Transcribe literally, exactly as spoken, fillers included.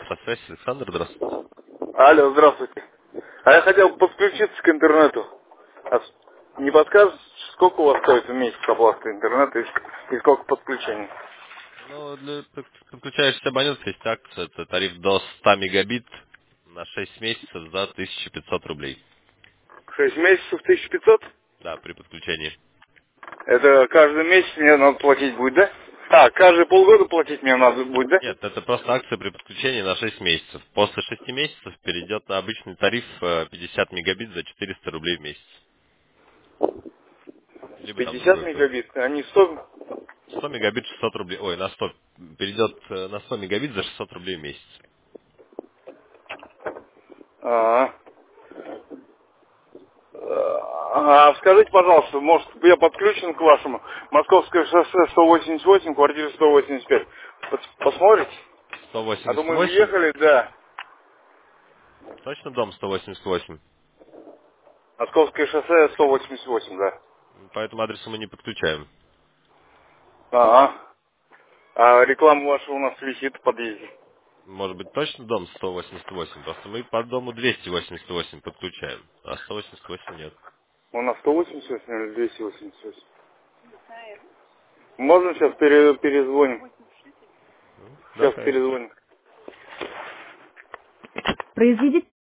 Автосвязь, Александр, здравствуйте. Алло, здравствуйте. А я хотел подключиться к интернету. А с- не подскажете, сколько у вас стоит в месяц оплата интернета и, и сколько подключений? Ну, для под- подключаешься абонент есть акция, это тариф до ста мегабит на шесть месяцев за тысячу пятьсот рублей. Шесть месяцев тысяча пятьсот? Да, при подключении. Это каждый месяц мне надо платить будет, да? А, каждые полгода платить мне надо будет, да? Нет, это просто акция при подключении на шесть месяцев. После шести месяцев перейдет на обычный тариф э, пятьдесят мегабит за четыреста рублей в месяц. Либо там пятьдесят другой план. мегабит, а не сто? сто мегабит шестьсот рублей. Ой, на сто. Перейдет э, на сто мегабит за шестьсот рублей в месяц. А, а, скажите, пожалуйста, может, я подключен к вашему Московское шоссе сто восемьдесят восемь, квартира сто восемьдесят пять. Пос- Посмотрите? сто А то восемьдесят мы восемь. въехали, да. Точно дом сто восемьдесят восемь. Московское шоссе сто восемьдесят восемь, да. По этому адресу мы не подключаем. Ага. А реклама ваша у нас висит в подъезде. Может быть, точно дом сто восемьдесят восемь? Просто мы по дому двести восемьдесят восемь подключаем, а сто восемьдесят восемь нет. У нас сто восемьдесят восемь или двести восемьдесят восемь? Можно сейчас пере- перезвоним? Ну, да, Сейчас конечно. перезвоним. Произведите